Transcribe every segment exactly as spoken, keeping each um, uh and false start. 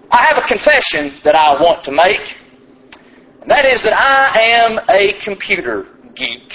I have a confession that I want to make, and that is that I am a computer geek.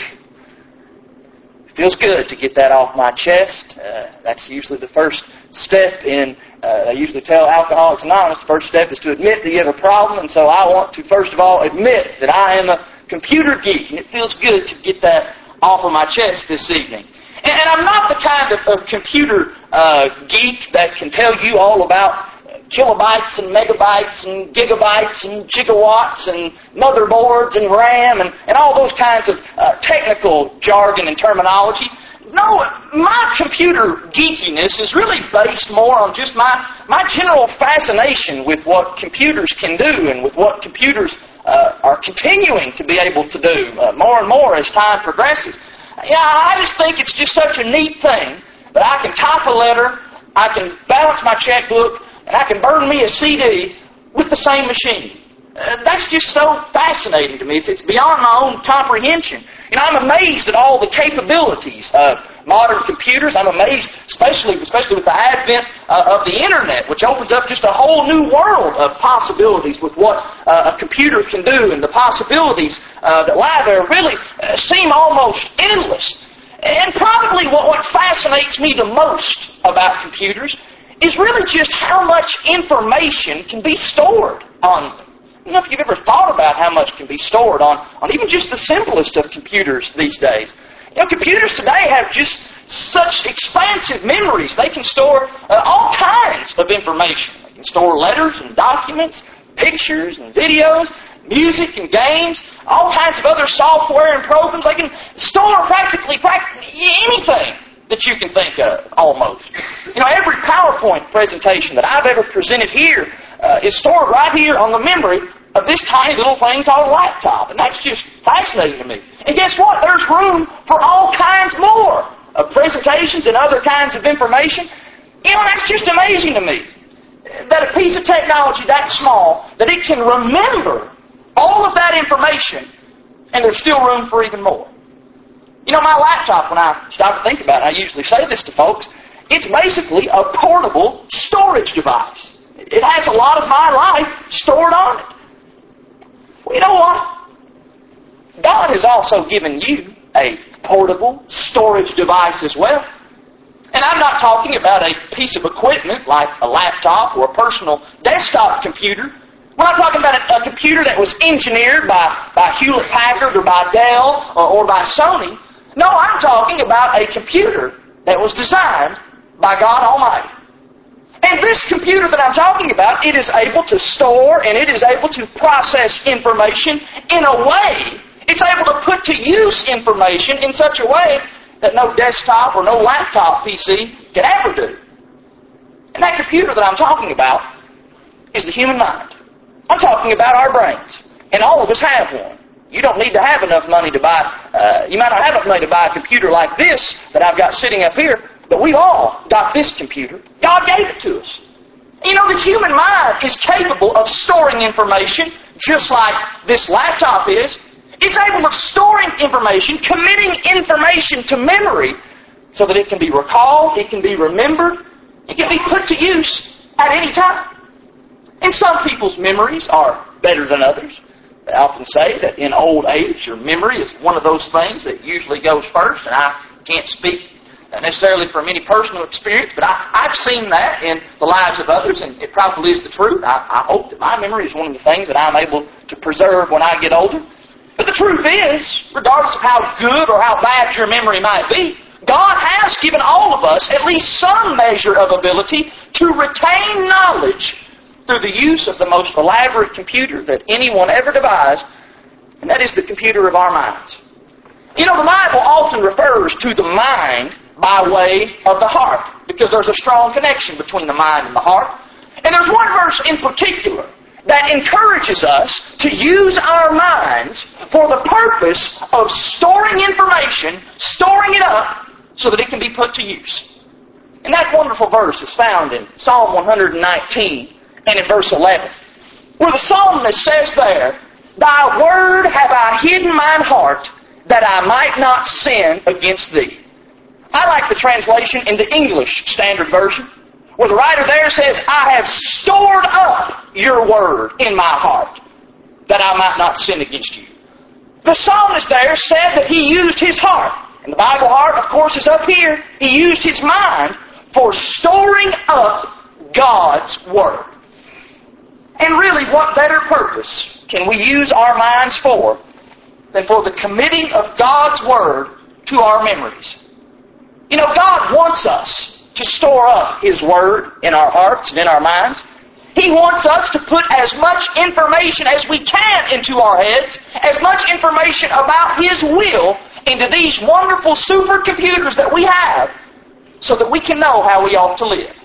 It feels good to get that off my chest. Uh, that's usually the first step in, uh, I usually tell Alcoholics Anonymous, the first step is to admit that you have a problem, and so I want to first of all admit that I am a computer geek, and it feels good to get that off of my chest this evening. And, and I'm not the kind of, of computer uh, geek that can tell you all about kilobytes and megabytes and gigabytes and gigawatts and motherboards and RAM and, and all those kinds of uh, technical jargon and terminology. No, my computer geekiness is really based more on just my, my general fascination with what computers can do and with what computers uh, are continuing to be able to do uh, more and more as time progresses. Yeah, I just think it's just such a neat thing that I can type a letter, I can balance my checkbook, and I can burn me a C D with the same machine. Uh, that's just so fascinating to me. It's, it's beyond my own comprehension. You know, I'm amazed at all the capabilities of modern computers. I'm amazed, especially especially with the advent uh, of the Internet, which opens up just a whole new world of possibilities with what uh, a computer can do, and the possibilities uh, that lie there really uh, seem almost endless. And probably what, what fascinates me the most about computers is really just how much information can be stored on them. I don't know if you've ever thought about how much can be stored on, on even just the simplest of computers these days. You know, computers today have just such expansive memories. They can store uh, all kinds of information. They can store letters and documents, pictures and videos, music and games, all kinds of other software and programs. They can store practically, practically anything that you can think of, almost. You know, every PowerPoint presentation that I've ever presented here uh, is stored right here on the memory of this tiny little thing called a laptop. And that's just fascinating to me. And guess what? There's room for all kinds more of presentations and other kinds of information. You know, that's just amazing to me. That a piece of technology that small, that it can remember all of that information, and there's still room for even more. You know, my laptop, when I stop to think about it, I usually say this to folks, it's basically a portable storage device. It has a lot of my life stored on it. Well, you know what? God has also given you a portable storage device as well. And I'm not talking about a piece of equipment like a laptop or a personal desktop computer. We're not talking about a, a computer that was engineered by, by Hewlett-Packard or by Dell or, or by Sony. No, I'm talking about a computer that was designed by God Almighty. And this computer that I'm talking about, it is able to store and it is able to process information in a way, it's able to put to use information in such a way that no desktop or no laptop P C can ever do. And that computer that I'm talking about is the human mind. I'm talking about our brains. And all of us have one. You don't need to have enough money to buy, uh, you might not have enough money to buy a computer like this that I've got sitting up here, but we've all got this computer. God gave it to us. You know, the human mind is capable of storing information just like this laptop is. It's able of storing information, committing information to memory so that it can be recalled, it can be remembered, it can be put to use at any time. And some people's memories are better than others. I often say that in old age, your memory is one of those things that usually goes first, and I can't speak necessarily from any personal experience, but I, I've seen that in the lives of others, and it probably is the truth. I, I hope that my memory is one of the things that I'm able to preserve when I get older. But the truth is, regardless of how good or how bad your memory might be, God has given all of us at least some measure of ability to retain knowledge through the use of the most elaborate computer that anyone ever devised, and that is the computer of our minds. You know, the Bible often refers to the mind by way of the heart, because there's a strong connection between the mind and the heart. And there's one verse in particular that encourages us to use our minds for the purpose of storing information, storing it up, so that it can be put to use. And that wonderful verse is found in Psalm one nineteen, and in verse eleven, where the psalmist says there, "Thy word have I hid in mine heart, that I might not sin against thee." I like the translation in the English Standard Version, where the writer there says, "I have stored up your word in my heart, that I might not sin against you. The psalmist there said that he used his heart. And the Bible heart, of course, is up here. He used his mind for storing up God's Word. And really, what better purpose can we use our minds for than for the committing of God's Word to our memories? You know, God wants us to store up His Word in our hearts and in our minds. He wants us to put as much information as we can into our heads, as much information about His will into these wonderful supercomputers that we have, so that we can know how we ought to live.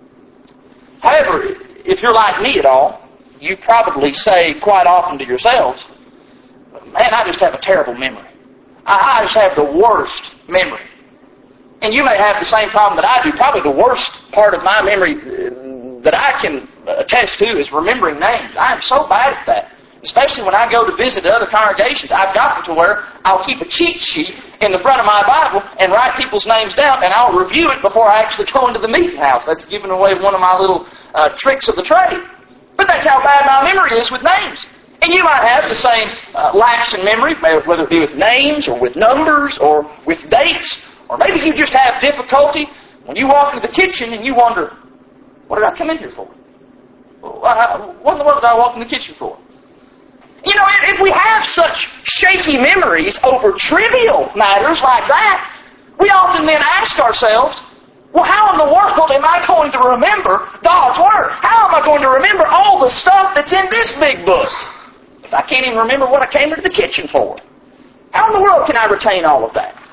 However, if you're like me at all, you probably say quite often to yourselves, man, I just have a terrible memory. I just have the worst memory. And you may have the same problem that I do. Probably the worst part of my memory that I can attest to is remembering names. I am so bad at that. Especially when I go to visit other congregations, I've gotten to where I'll keep a cheat sheet in the front of my Bible and write people's names down, and I'll review it before I actually go into the meeting house. That's giving away one of my little uh, tricks of the trade. But that's how bad my memory is with names. And you might have the same uh, lapse in memory, whether it be with names or with numbers or with dates, or maybe you just have difficulty when you walk into the kitchen and you wonder, what did I come in here for? What in the world did I walk in the kitchen for? You know, if we have such shaky memories over trivial matters like that, we often then ask ourselves, well, how in the world am I going to remember God's Word? How am I going to remember all the stuff that's in this big book if I can't even remember what I came into the kitchen for? How in the world can I retain all of that?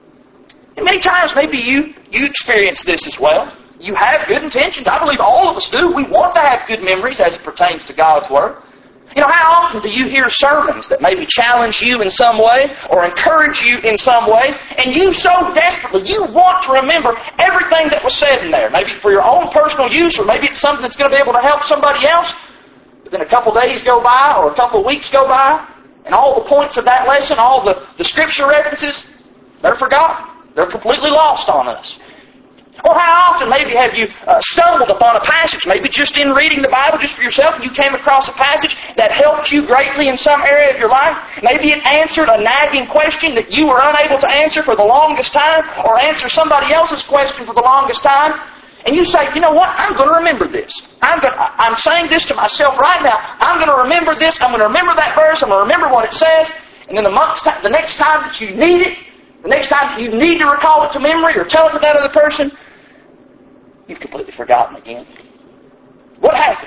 And many times maybe you, you experience this as well. You have good intentions. I believe all of us do. We want to have good memories as it pertains to God's Word. You know, how often do you hear sermons that maybe challenge you in some way or encourage you in some way, and you so desperately, you want to remember everything that was said in there, maybe for your own personal use, or maybe it's something that's going to be able to help somebody else, but then a couple days go by or a couple weeks go by, and all the points of that lesson, all the, the scripture references, they're forgotten. They're completely lost on us. Or how often maybe have you uh, stumbled upon a passage, maybe just in reading the Bible just for yourself, and you came across a passage that helped you greatly in some area of your life? Maybe it answered a nagging question that you were unable to answer for the longest time, or answer somebody else's question for the longest time. And you say, you know what, I'm going to remember this. I'm, going to, I'm saying this to myself right now. I'm going to remember this. I'm going to remember that verse. I'm going to remember what it says. And then the, month, the next time that you need it, the next time that you need to recall it to memory or tell it to that other person, you've completely forgotten again. What happened?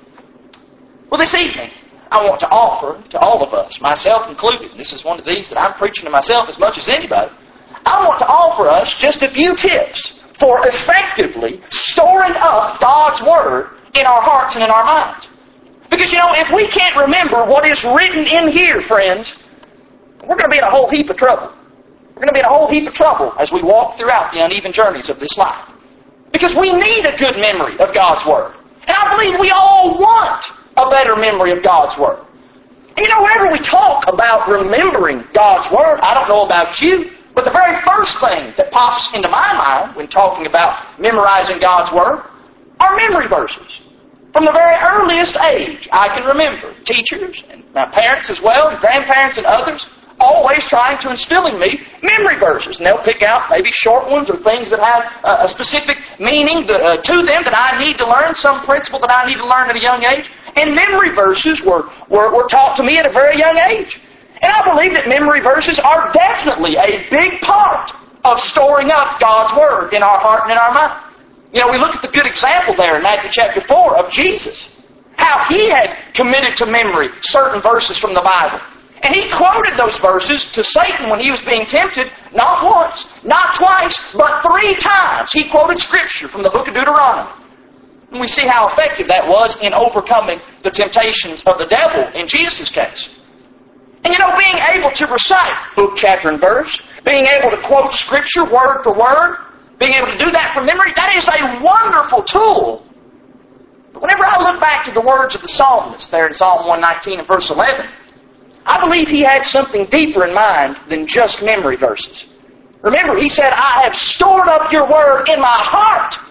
Well, this evening, I want to offer to all of us, myself included, this is one of these that I'm preaching to myself as much as anybody, I want to offer us just a few tips for effectively storing up God's Word in our hearts and in our minds. Because, you know, if we can't remember what is written in here, friends, we're going to be in a whole heap of trouble. We're going to be in a whole heap of trouble as we walk throughout the uneven journeys of this life. Because we need a good memory of God's Word. And I believe we all want a better memory of God's Word. And you know, whenever we talk about remembering God's Word, I don't know about you, but the very first thing that pops into my mind when talking about memorizing God's Word are memory verses. From the very earliest age, I can remember teachers and my parents as well, and grandparents and others, always trying to instill in me memory verses. And they'll pick out maybe short ones or things that have uh, a specific meaning that, uh, to them that I need to learn, some principle that I need to learn at a young age. And memory verses were, were, were taught to me at a very young age. And I believe that memory verses are definitely a big part of storing up God's Word in our heart and in our mind. You know, we look at the good example there in Matthew chapter four of Jesus. How He had committed to memory certain verses from the Bible. And He quoted those verses to Satan when he was being tempted, not once, not twice, but three times. He quoted Scripture from the book of Deuteronomy. And we see how effective that was in overcoming the temptations of the devil in Jesus' case. And you know, being able to recite book, chapter, and verse, being able to quote Scripture word for word, being able to do that from memory, that is a wonderful tool. But whenever I look back to the words of the psalmist there in Psalm one nineteen and verse eleven, I believe he had something deeper in mind than just memory verses. Remember, he said, I have stored up your Word in my heart.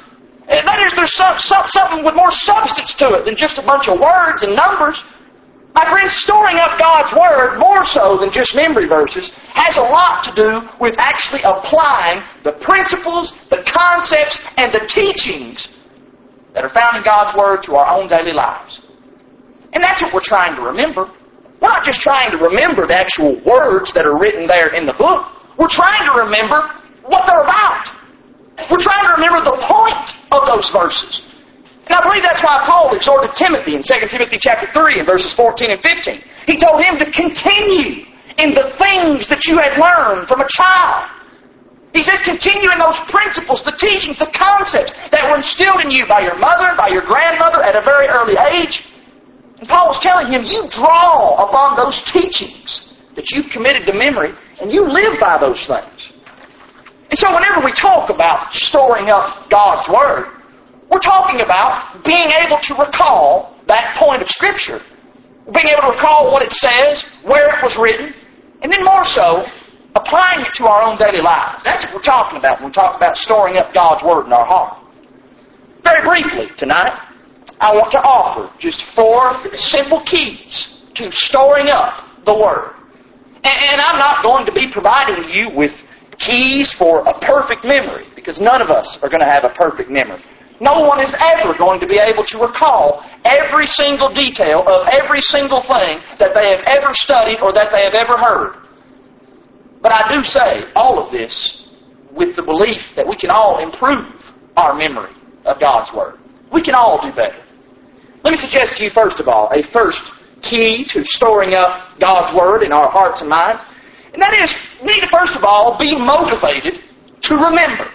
And that is, there's some, some, something with more substance to it than just a bunch of words and numbers. My friends, storing up God's Word, more so than just memory verses, has a lot to do with actually applying the principles, the concepts, and the teachings that are found in God's Word to our own daily lives. And that's what we're trying to remember. We're not just trying to remember the actual words that are written there in the book. We're trying to remember what they're about. We're trying to remember the point of those verses. And I believe that's why Paul exhorted Timothy in Second Timothy chapter three in verses fourteen and fifteen. He told him to continue in the things that you had learned from a child. He says continue in those principles, the teachings, the concepts that were instilled in you by your mother, by your grandmother at a very early age. And Paul was telling him, you draw upon those teachings that you've committed to memory, and you live by those things. And so whenever we talk about storing up God's Word, we're talking about being able to recall that point of Scripture. Being able to recall what it says, where it was written, and then more so, applying it to our own daily lives. That's what we're talking about when we talk about storing up God's Word in our heart. Very briefly tonight, I want to offer just four simple keys to storing up the Word. And I'm not going to be providing you with keys for a perfect memory, because none of us are going to have a perfect memory. No one is ever going to be able to recall every single detail of every single thing that they have ever studied or that they have ever heard. But I do say all of this with the belief that we can all improve our memory of God's Word. We can all do better. Let me suggest to you, first of all, a first key to storing up God's Word in our hearts and minds. And that is, we need to first of all be motivated to remember.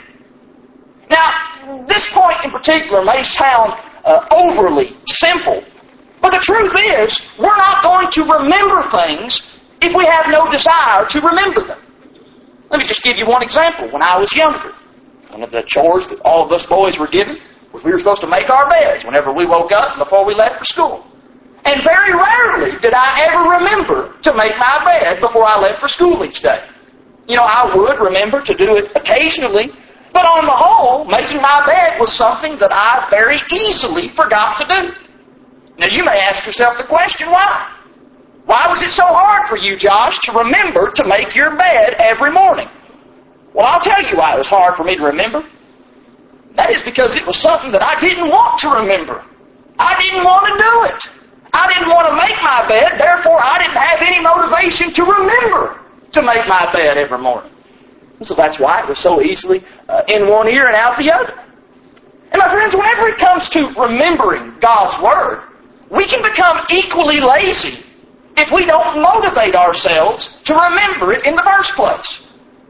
Now, this point in particular may sound uh, overly simple, but the truth is, we're not going to remember things if we have no desire to remember them. Let me just give you one example. When I was younger, one of the chores that all of us boys were given was we were supposed to make our beds whenever we woke up and before we left for school. And very rarely did I ever remember to make my bed before I left for school each day. You know, I would remember to do it occasionally, but on the whole, making my bed was something that I very easily forgot to do. Now, you may ask yourself the question, why? Why was it so hard for you, Josh, to remember to make your bed every morning? Well, I'll tell you why it was hard for me to remember. That is because it was something that I didn't want to remember. I didn't want to do it. I didn't want to make my bed, therefore I didn't have any motivation to remember to make my bed every morning. And so that's why it was so easily uh, in one ear and out the other. And my friends, whenever it comes to remembering God's Word, we can become equally lazy if we don't motivate ourselves to remember it in the first place.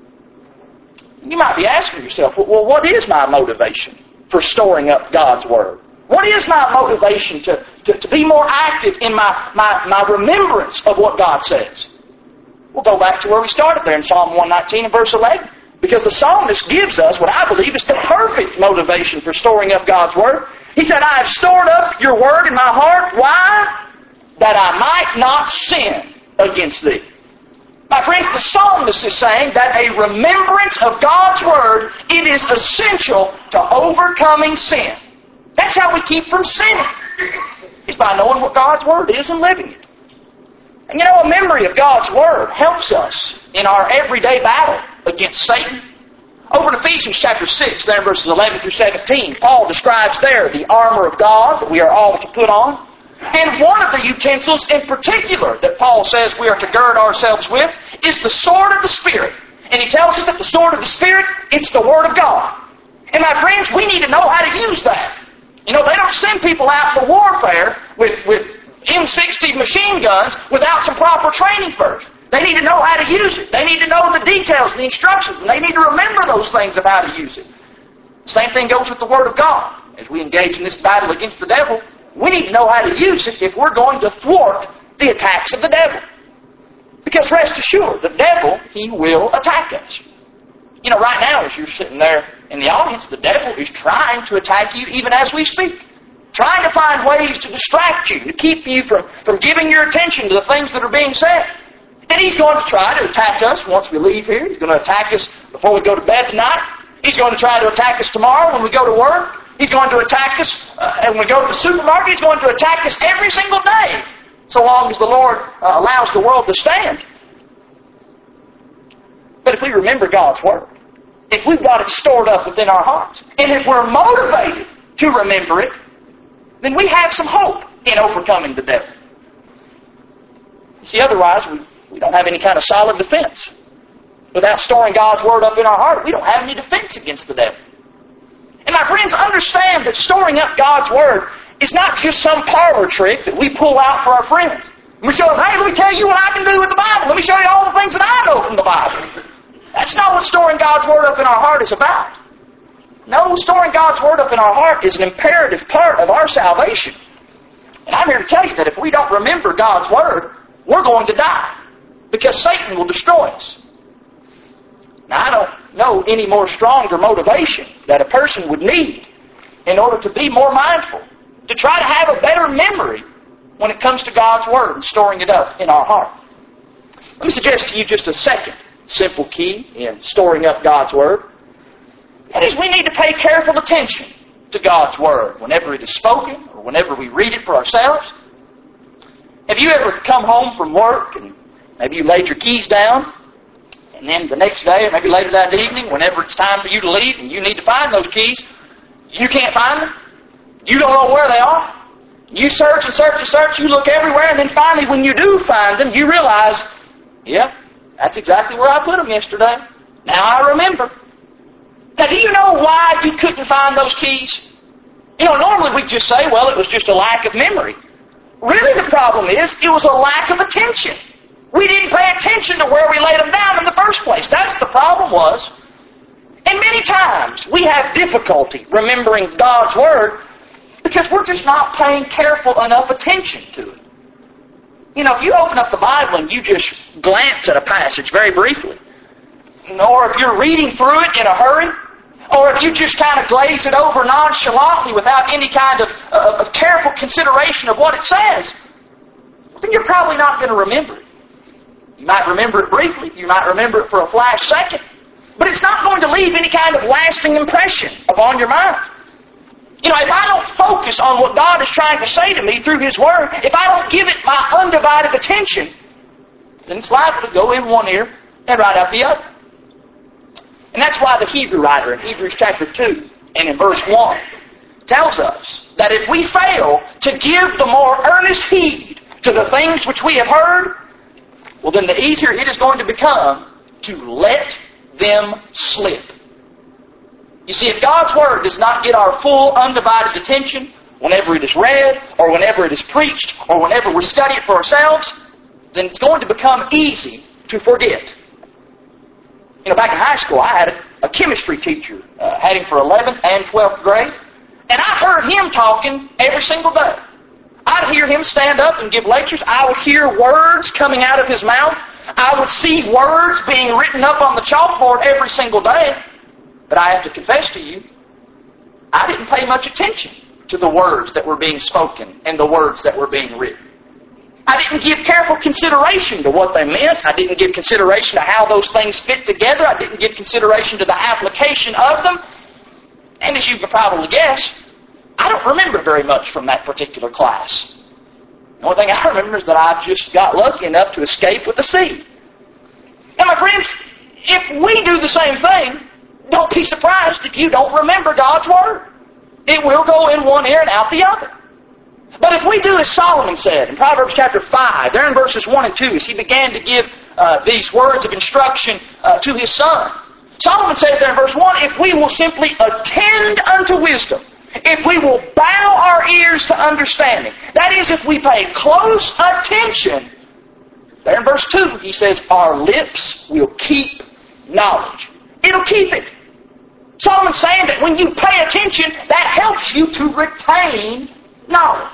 You might be asking yourself, well, what is my motivation for storing up God's Word? What is my motivation to, to, to be more active in my, my, my remembrance of what God says? We'll go back to where we started there in Psalm one nineteen and verse eleven. Because the psalmist gives us what I believe is the perfect motivation for storing up God's Word. He said, I have stored up your Word in my heart. Why? That I might not sin against thee. My friends, the psalmist is saying that a remembrance of God's Word, it is essential to overcoming sin. That's how we keep from sinning. It's by knowing what God's Word is and living it. And you know, a memory of God's Word helps us in our everyday battle against Satan. Over in Ephesians chapter six, there in verses eleven through seventeen, Paul describes there the armor of God that we are all to put on. And one of the utensils in particular that Paul says we are to gird ourselves with is the sword of the Spirit. And he tells us that the sword of the Spirit, it's the Word of God. And my friends, we need to know how to use that. You know, they don't send people out for warfare with, with M sixty machine guns without some proper training first. They need to know how to use it. They need to know the details and the instructions. And they need to remember those things of how to use it. The same thing goes with the Word of God. As we engage in this battle against the devil, we need to know how to use it if we're going to thwart the attacks of the devil. Because rest assured, the devil, he will attack us. You know, right now, as you're sitting there in the audience, the devil is trying to attack you even as we speak. Trying to find ways to distract you, to keep you from, from giving your attention to the things that are being said. And he's going to try to attack us once we leave here. He's going to attack us before we go to bed tonight. He's going to try to attack us tomorrow when we go to work. He's going to attack us, uh, and when we go to the supermarket, He's going to attack us every single day, so long as the Lord uh, allows the world to stand. But if we remember God's Word, if we've got it stored up within our hearts, and if we're motivated to remember it, then we have some hope in overcoming the devil. You see, otherwise, we, we don't have any kind of solid defense. Without storing God's Word up in our heart, we don't have any defense against the devil. And my friends, understand that storing up God's Word is not just some parlor trick that we pull out for our friends. Let me show them, hey, let me tell you what I can do with the Bible. Let me show you all the things that I know from the Bible. That's not what storing God's Word up in our heart is about. No, storing God's Word up in our heart is an imperative part of our salvation. And I'm here to tell you that if we don't remember God's Word, we're going to die, because Satan will destroy us. Now, I don't know any more stronger motivation that a person would need in order to be more mindful, to try to have a better memory when it comes to God's Word and storing it up in our heart. Let me suggest to you just a second simple key in storing up God's Word. That is, we need to pay careful attention to God's Word whenever it is spoken or whenever we read it for ourselves. Have you ever come home from work and maybe you laid your keys down, and then the next day or maybe later that evening, whenever it's time for you to leave and you need to find those keys, you can't find them? You don't know where they are? You search and search and search, you look everywhere, and then finally when you do find them, you realize, yeah, that's exactly where I put them yesterday. Now I remember. Now, do you know why you couldn't find those keys? You know, normally we'd just say, well, it was just a lack of memory. Really, the problem is, it was a lack of attention. We didn't pay attention to where we laid them down in the first place. That's the problem was. And many times, we have difficulty remembering God's Word because we're just not paying careful enough attention to it. You know, if you open up the Bible and you just glance at a passage very briefly, or if you're reading through it in a hurry, or if you just kind of glaze it over nonchalantly without any kind of, uh, of careful consideration of what it says, then you're probably not going to remember it. You might remember it briefly, you might remember it for a flash second, but it's not going to leave any kind of lasting impression upon your mind. You know, if I don't focus on what God is trying to say to me through His Word, if I don't give it my undivided attention, then it's liable to go in one ear and right out the other. And that's why the Hebrew writer in Hebrews chapter two and in verse one tells us that if we fail to give the more earnest heed to the things which we have heard, well then the easier it is going to become to let them slip. You see, if God's Word does not get our full undivided attention whenever it is read or whenever it is preached or whenever we study it for ourselves, then it's going to become easy to forget. You know, back in high school, I had a, a chemistry teacher. Uh, had him for eleventh and twelfth grade. And I heard him talking every single day. I'd hear him stand up and give lectures. I would hear words coming out of his mouth. I would see words being written up on the chalkboard every single day. But I have to confess to you, I didn't pay much attention to the words that were being spoken and the words that were being written. I didn't give careful consideration to what they meant. I didn't give consideration to how those things fit together. I didn't give consideration to the application of them. And as you can probably guess, I don't remember very much from that particular class. The only thing I remember is that I just got lucky enough to escape with a C. And my friends, if we do the same thing, don't be surprised if you don't remember God's Word. It will go in one ear and out the other. But if we do as Solomon said in Proverbs chapter five, there in verses one and two, as he began to give uh, these words of instruction uh, to his son, Solomon says there in verse one, if we will simply attend unto wisdom, if we will bow our ears to understanding, that is, if we pay close attention, there in verse two, he says, our lips will keep knowledge. It'll keep it. Solomon's saying that when you pay attention, that helps you to retain knowledge.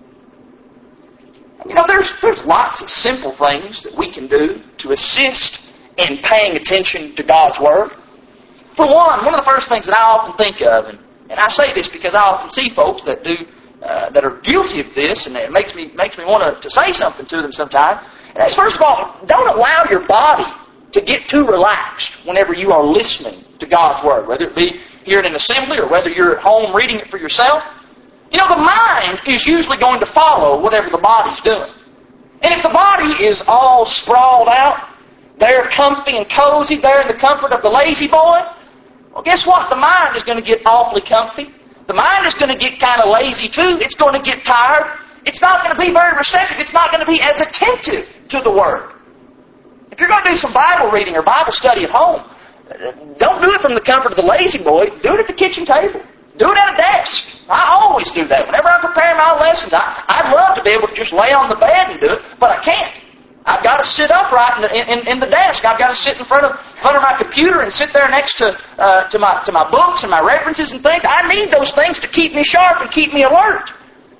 You know, there's, there's lots of simple things that we can do to assist in paying attention to God's Word. For one, one of the first things that I often think of, and, and I say this because I often see folks that do uh, that are guilty of this, and it makes me makes me want to, to say something to them sometime. And that's, first of all, don't allow your body to get too relaxed whenever you are listening to God's Word, whether it be hear it in assembly, or whether you're at home reading it for yourself, you know, the mind is usually going to follow whatever the body's doing. And if the body is all sprawled out, there comfy and cozy, there in the comfort of the lazy boy, well, guess what? The mind is going to get awfully comfy. The mind is going to get kind of lazy too. It's going to get tired. It's not going to be very receptive. It's not going to be as attentive to the Word. If you're going to do some Bible reading or Bible study at home, don't do it from the comfort of the lazy boy. Do it at the kitchen table. Do it at a desk. I always do that. Whenever I prepare my lessons, I, I'd love to be able to just lay on the bed and do it, but I can't. I've got to sit upright in the, in, in the desk. I've got to sit in front of, in front of my computer and sit there next to uh, to my to my books and my references and things. I need those things to keep me sharp and keep me alert.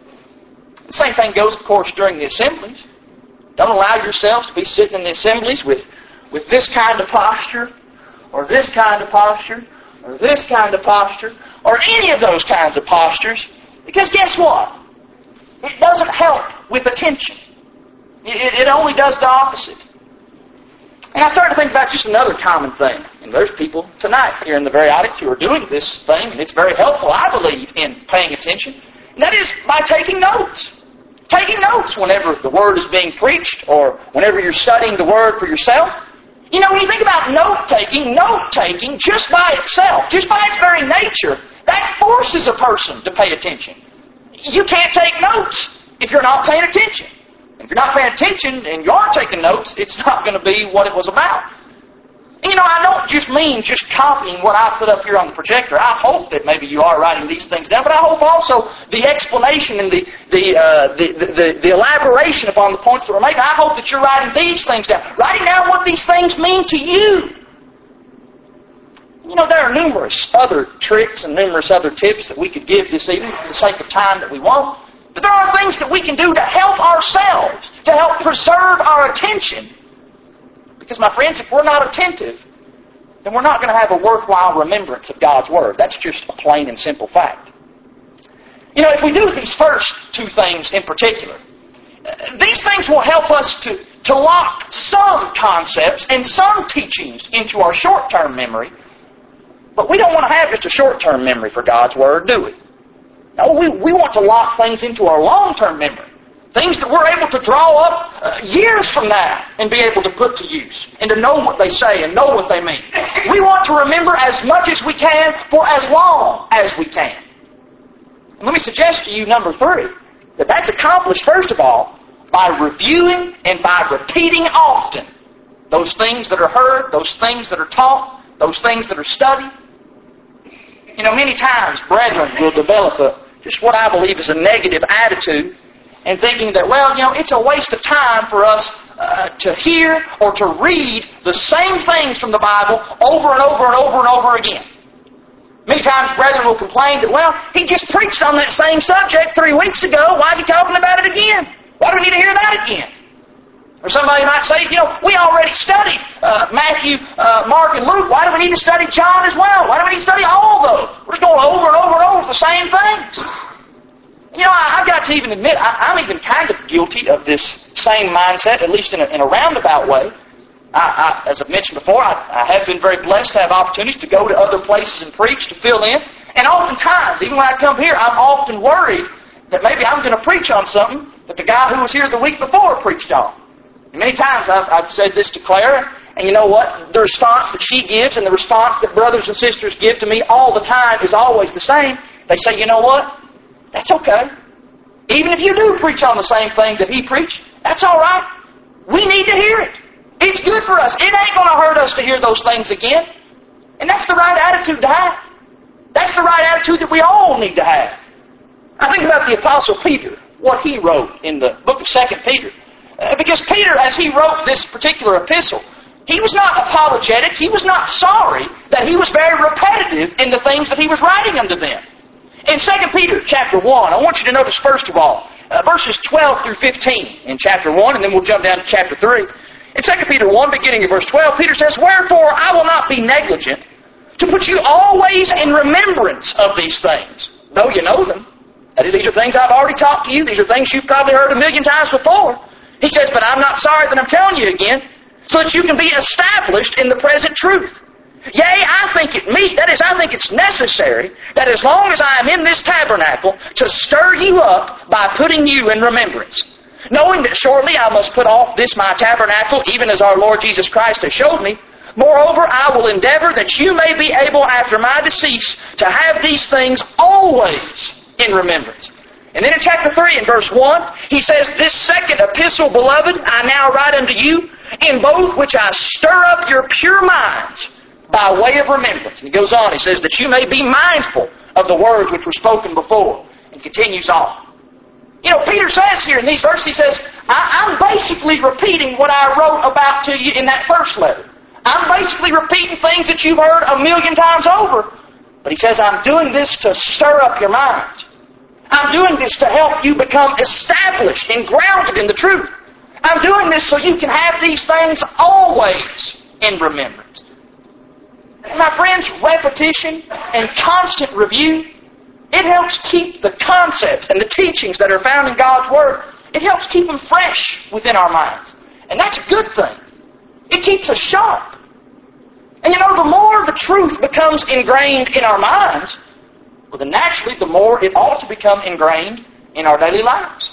The same thing goes, of course, during the assemblies. Don't allow yourselves to be sitting in the assemblies with, with this kind of posture, or this kind of posture, or this kind of posture, or any of those kinds of postures, because guess what? It doesn't help with attention. It, it only does the opposite. And I started to think about just another common thing. And there's people tonight here in the very audience who are doing this thing, and it's very helpful, I believe, in paying attention. And that is by taking notes. Taking notes whenever the Word is being preached, or whenever you're studying the Word for yourself. You know, when you think about note-taking, note-taking, just by itself, just by its very nature, that forces a person to pay attention. You can't take notes if you're not paying attention. If you're not paying attention and you are taking notes, it's not going to be what it was about. And you know, I don't just mean just copying what I put up here on the projector. I hope that maybe you are writing these things down, but I hope also the explanation and the the, uh, the, the, the, the elaboration upon the points that we're making, I hope that you're writing these things down. Writing down what these things mean to you. You know, there are numerous other tricks and numerous other tips that we could give this evening for the sake of time that we won't. But there are things that we can do to help ourselves, to help preserve our attention. Because, my friends, if we're not attentive, then we're not going to have a worthwhile remembrance of God's Word. That's just a plain and simple fact. You know, if we do these first two things in particular, these things will help us to, to lock some concepts and some teachings into our short-term memory. But we don't want to have just a short-term memory for God's Word, do we? No, we, we want to lock things into our long-term memory. Things that we're able to draw up uh, years from now and be able to put to use and to know what they say and know what they mean. We want to remember as much as we can for as long as we can. And let me suggest to you, number three, that that's accomplished, first of all, by reviewing and by repeating often those things that are heard, those things that are taught, those things that are studied. You know, many times brethren will develop a, just what I believe is a negative attitude and thinking that, well, you know, it's a waste of time for us uh, to hear or to read the same things from the Bible over and over and over and over again. Many times brethren will complain that, well, he just preached on that same subject three weeks ago. Why is he talking about it again? Why do we need to hear that again? Or somebody might say, you know, we already studied uh, Matthew, uh, Mark, and Luke. Why do we need to study John as well? Why do we need to study all those? We're just going over and over and over the same things. You know, I, I've got to even admit, I, I'm even kind of guilty of this same mindset, at least in a, in a roundabout way. I, I, as I've mentioned before, I, I have been very blessed to have opportunities to go to other places and preach, to fill in. And oftentimes, even when I come here, I'm often worried that maybe I'm going to preach on something that the guy who was here the week before preached on. Many times I've, I've said this to Clara, and you know what? The response that she gives and the response that brothers and sisters give to me all the time is always the same. They say, you know what? That's okay. Even if you do preach on the same thing that he preached, that's all right. We need to hear it. It's good for us. It ain't going to hurt us to hear those things again. And that's the right attitude to have. That's the right attitude that we all need to have. I think about the Apostle Peter, what he wrote in the book of Second Peter. Uh, because Peter, as he wrote this particular epistle, he was not apologetic. He was not sorry that he was very repetitive in the things that he was writing unto them. In Second Peter chapter one, I want you to notice first of all, uh, verses twelve through fifteen in chapter one, and then we'll jump down to chapter three. In Second Peter one, beginning of verse twelve, Peter says, "Wherefore I will not be negligent to put you always in remembrance of these things, though you know them." That is, these are things I've already taught to you. These are things you've probably heard a million times before. He says, "But I'm not sorry that I'm telling you again, so that you can be established in the present truth. Yea, I think it meet, that is, I think it's necessary that as long as I am in this tabernacle to stir you up by putting you in remembrance. Knowing that shortly I must put off this my tabernacle, even as our Lord Jesus Christ has showed me. Moreover, I will endeavor that you may be able after my decease to have these things always in remembrance. And then in chapter three, in verse one, he says, This second epistle, beloved, I now write unto you, in both which I stir up your pure minds by way of remembrance. And he goes on, he says, that you may be mindful of the words which were spoken before. And continues on. You know, Peter says here in these verses, he says, I, I'm basically repeating what I wrote about to you in that first letter. I'm basically repeating things that you've heard a million times over. But he says, I'm doing this to stir up your minds. I'm doing this to help you become established and grounded in the truth. I'm doing this so you can have these things always in remembrance. My friends, repetition and constant review, it helps keep the concepts and the teachings that are found in God's Word, it helps keep them fresh within our minds. And that's a good thing. It keeps us sharp. And you know, the more the truth becomes ingrained in our minds, well then naturally the more it ought to become ingrained in our daily lives.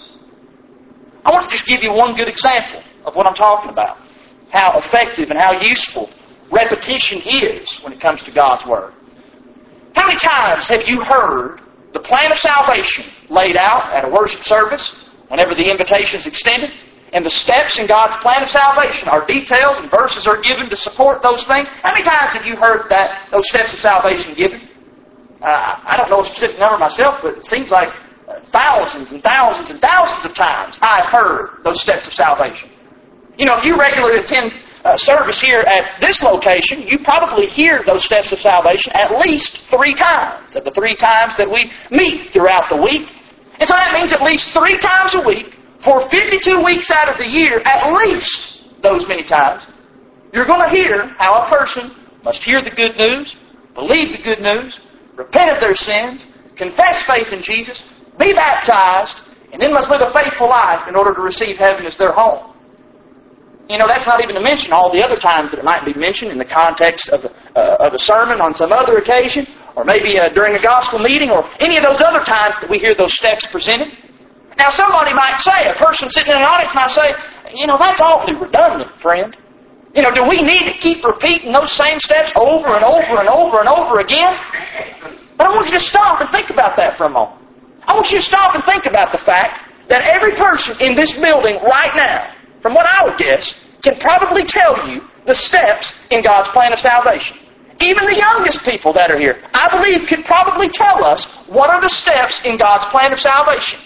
I want to just give you one good example of what I'm talking about. How effective and how useful repetition is when it comes to God's Word. How many times have you heard the plan of salvation laid out at a worship service whenever the invitation is extended? And the steps in God's plan of salvation are detailed and verses are given to support those things. How many times have you heard that those steps of salvation given? Uh, I don't know a specific number myself, but it seems like thousands and thousands and thousands of times I've heard those steps of salvation. You know, if you regularly attend uh, service here at this location, you probably hear those steps of salvation at least three times, at the three times that we meet throughout the week. And so that means at least three times a week, for fifty-two weeks out of the year, at least those many times, you're going to hear how a person must hear the good news, believe the good news, repent of their sins, confess faith in Jesus, be baptized, and then must live a faithful life in order to receive heaven as their home. You know, that's not even to mention all the other times that it might be mentioned in the context of, uh, of a sermon on some other occasion, or maybe uh, during a gospel meeting, or any of those other times that we hear those steps presented. Now, somebody might say, a person sitting in the audience might say, you know, that's awfully redundant, friend. You know, do we need to keep repeating those same steps over and over and over and over again? But I want you to stop and think about that for a moment. I want you to stop and think about the fact that every person in this building right now, from what I would guess, can probably tell you the steps in God's plan of salvation. Even the youngest people that are here, I believe, could probably tell us what are the steps in God's plan of salvation.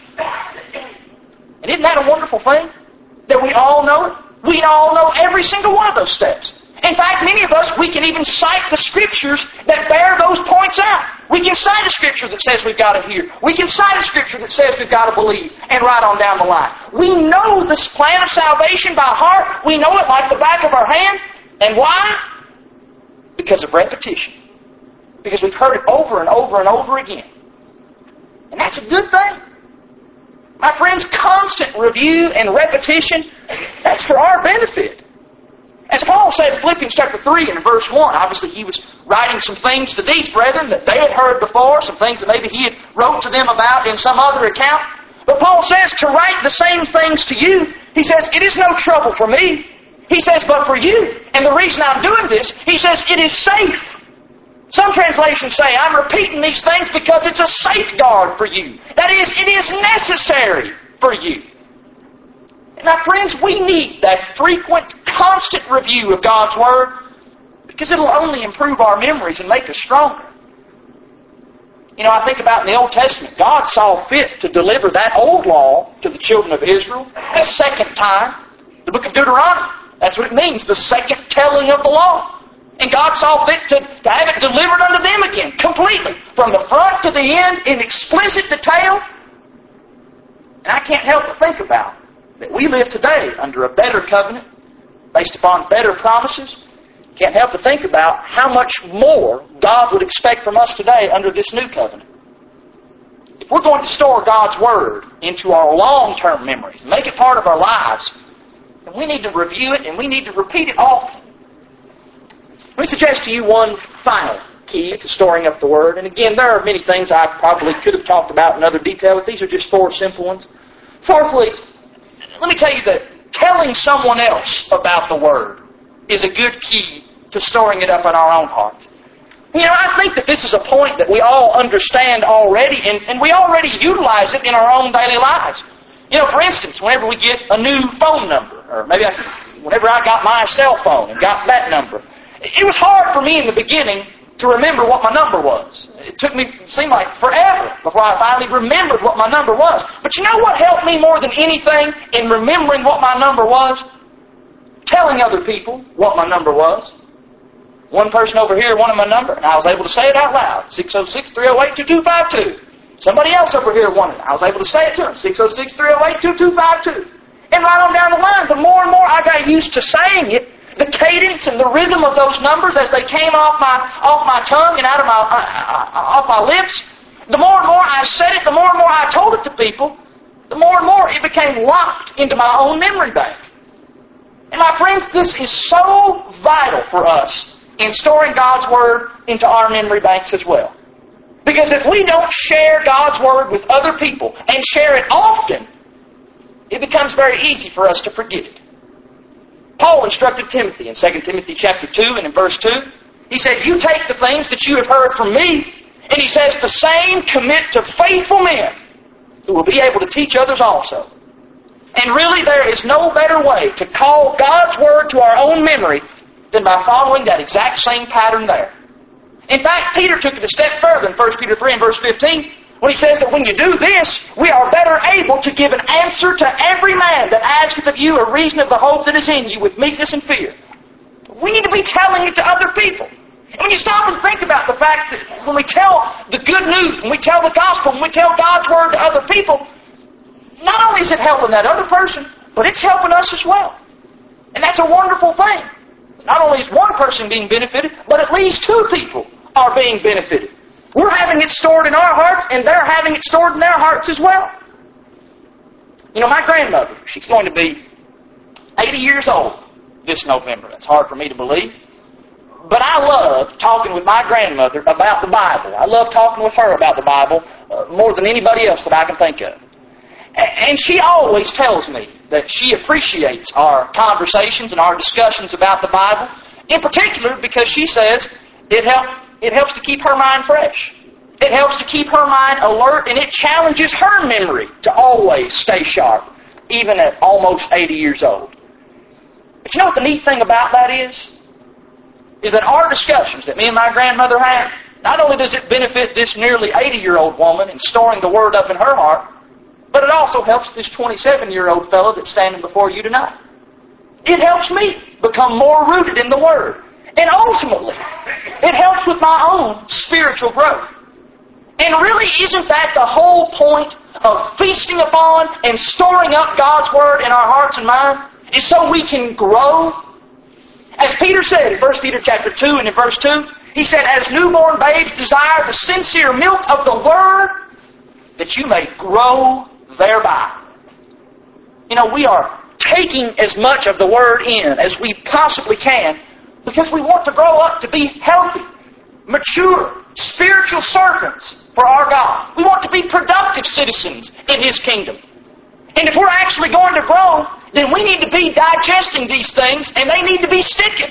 And isn't that a wonderful thing? That we all know it? We all know every single one of those steps. In fact, many of us, we can even cite the Scriptures that bear those points out. We can cite a Scripture that says we've got to hear. We can cite a Scripture that says we've got to believe, and right on down the line. We know this plan of salvation by heart. We know it like the back of our hand. And why? Because of repetition. Because we've heard it over and over and over again. And that's a good thing. My friends, constant review and repetition, that's for our benefit. As Paul said in Philippians chapter three and verse one, obviously he was writing some things to these brethren that they had heard before, some things that maybe he had wrote to them about in some other account. But Paul says to write the same things to you, he says, it is no trouble for me. He says, but for you. And the reason I'm doing this, he says, it is safe. Some translations say, I'm repeating these things because it's a safeguard for you. That is, it is necessary for you. And my friends, we need that frequent, constant review of God's Word because it'll only improve our memories and make us stronger. You know, I think about in the Old Testament, God saw fit to deliver that old law to the children of Israel a second time. The book of Deuteronomy, that's what it means, the second telling of the law. And God saw fit to, to have it delivered unto them again, completely, from the front to the end, in explicit detail. And I can't help but think about that we live today under a better covenant, based upon better promises. Can't help but think about how much more God would expect from us today under this new covenant. If we're going to store God's Word into our long-term memories, and make it part of our lives, then we need to review it and we need to repeat it often. Let me suggest to you one final key to storing up the Word. And again, there are many things I probably could have talked about in other detail, but these are just four simple ones. Fourthly, let me tell you that telling someone else about the Word is a good key to storing it up in our own hearts. You know, I think that this is a point that we all understand already, and, and we already utilize it in our own daily lives. You know, for instance, whenever we get a new phone number, or maybe I, whenever I got my cell phone and got that number, it was hard for me in the beginning to remember what my number was. It took me, it seemed like forever before I finally remembered what my number was. But you know what helped me more than anything in remembering what my number was? Telling other people what my number was. One person over here wanted my number, and I was able to say it out loud. six oh six, three oh eight, two two five two. Somebody else over here wanted it. I was able to say it to them. six oh six, three oh eight, two two five two. And right on down the line, the more and more I got used to saying it, the cadence and the rhythm of those numbers as they came off my off my tongue and out of my uh, off my lips, the more and more I said it, the more and more I told it to people, the more and more it became locked into my own memory bank. And my friends, this is so vital for us in storing God's Word into our memory banks as well. Because if we don't share God's Word with other people and share it often, it becomes very easy for us to forget it. Paul instructed Timothy in Second Timothy chapter two and in verse two. He said, you take the things that you have heard from me, and he says, the same commit to faithful men who will be able to teach others also. And really there is no better way to call God's Word to our own memory than by following that exact same pattern there. In fact, Peter took it a step further in First Peter three and verse fifteen when he says that when you do this, we are better able to give an answer to every man that asketh of you a reason of the hope that is in you with meekness and fear. We need to be telling it to other people. And when you stop and think about the fact that when we tell the good news, when we tell the gospel, when we tell God's Word to other people, not only is it helping that other person, but it's helping us as well. And that's a wonderful thing. Not only is one person being benefited, but at least two people are being benefited. We're having it stored in our hearts, and they're having it stored in their hearts as well. You know, my grandmother, she's going to be eighty years old this November. That's hard for me to believe. But I love talking with my grandmother about the Bible. I love talking with her about the Bible uh, more than anybody else that I can think of. And she always tells me that she appreciates our conversations and our discussions about the Bible, in particular because she says it helps it helps to keep her mind fresh. It helps to keep her mind alert, and it challenges her memory to always stay sharp, even at almost eighty years old. But you know what the neat thing about that is? Is that our discussions that me and my grandmother have, not only does it benefit this nearly eighty-year-old woman in storing the Word up in her heart, but it also helps this twenty-seven-year-old fellow that's standing before you tonight. It helps me become more rooted in the Word. And ultimately, it helps with my own spiritual growth. And really, isn't that the whole point of feasting upon and storing up God's Word in our hearts and minds? Is so we can grow? As Peter said in First Peter chapter two and in verse two, he said, as newborn babes desire the sincere milk of the Word, that you may grow thereby. You know, we are taking as much of the Word in as we possibly can because we want to grow up to be healthy, mature, spiritual servants for our God. We want to be productive citizens in His kingdom. And if we're actually going to grow, then we need to be digesting these things, and they need to be sticking.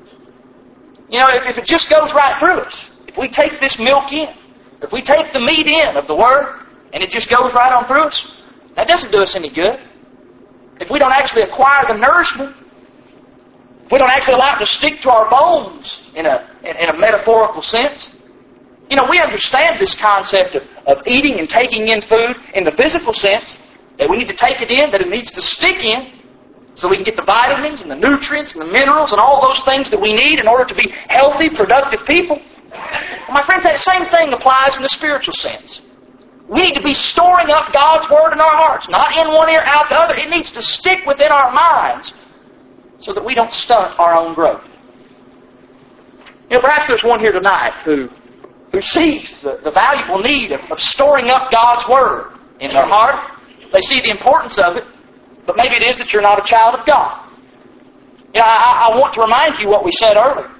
You know, if, if it just goes right through us, if we take this milk in, if we take the meat in of the Word, and it just goes right on through us, that doesn't do us any good. If we don't actually acquire the nourishment, if we don't actually allow it to stick to our bones in a, in, in a metaphorical sense, you know, we understand this concept of, of eating and taking in food in the physical sense, that we need to take it in, that it needs to stick in, so we can get the vitamins and the nutrients and the minerals and all those things that we need in order to be healthy, productive people. Well, my friends, that same thing applies in the spiritual sense. We need to be storing up God's Word in our hearts, not in one ear, out the other. It needs to stick within our minds so that we don't stunt our own growth. You know, perhaps there's one here tonight who, who sees the, the valuable need of, of storing up God's Word in their heart. They see the importance of it, but maybe it is that you're not a child of God. You know, I, I want to remind you what we said earlier.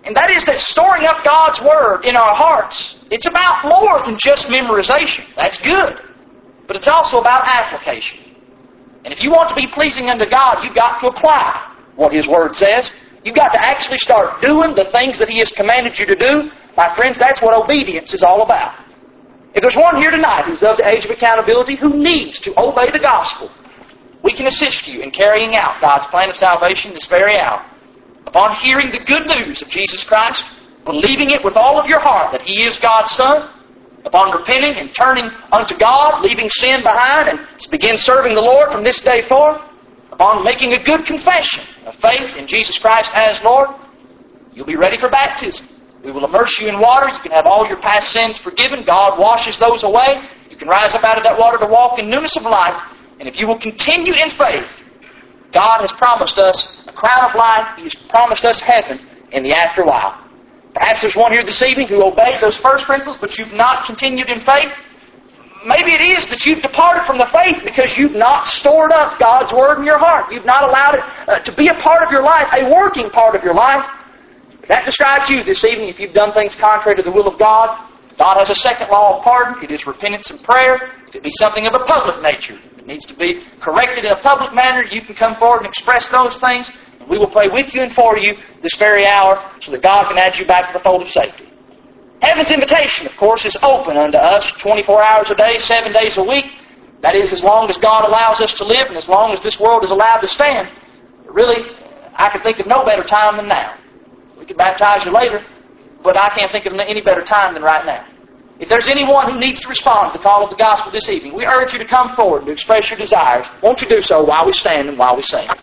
And that is that storing up God's Word in our hearts, it's about more than just memorization. That's good. But it's also about application. And if you want to be pleasing unto God, you've got to apply what His Word says. You've got to actually start doing the things that He has commanded you to do. My friends, that's what obedience is all about. If there's one here tonight who's of the age of accountability, who needs to obey the gospel, we can assist you in carrying out God's plan of salvation this very hour. Upon hearing the good news of Jesus Christ, believing it with all of your heart that He is God's Son, upon repenting and turning unto God, leaving sin behind, and begin serving the Lord from this day forward, upon making a good confession of faith in Jesus Christ as Lord, you'll be ready for baptism. We will immerse you in water. You can have all your past sins forgiven. God washes those away. You can rise up out of that water to walk in newness of life. And if you will continue in faith, God has promised us a crown of life. He has promised us heaven in the afterlife. Perhaps there's one here this evening who obeyed those first principles, but you've not continued in faith. Maybe it is that you've departed from the faith because you've not stored up God's Word in your heart. You've not allowed it uh, to be a part of your life, a working part of your life. If that describes you this evening, if you've done things contrary to the will of God, God has a second law of pardon. It is repentance and prayer. If it be something of a public nature, it needs to be corrected in a public manner, you can come forward and express those things, and we will pray with you and for you this very hour so that God can add you back to the fold of safety. Heaven's invitation, of course, is open unto us twenty-four hours a day, seven days a week. That is, as long as God allows us to live and as long as this world is allowed to stand. Really, I can think of no better time than now. We could baptize you later, but I can't think of any better time than right now. If there's anyone who needs to respond to the call of the gospel this evening, we urge you to come forward and to express your desires. Won't you do so while we stand and while we sing?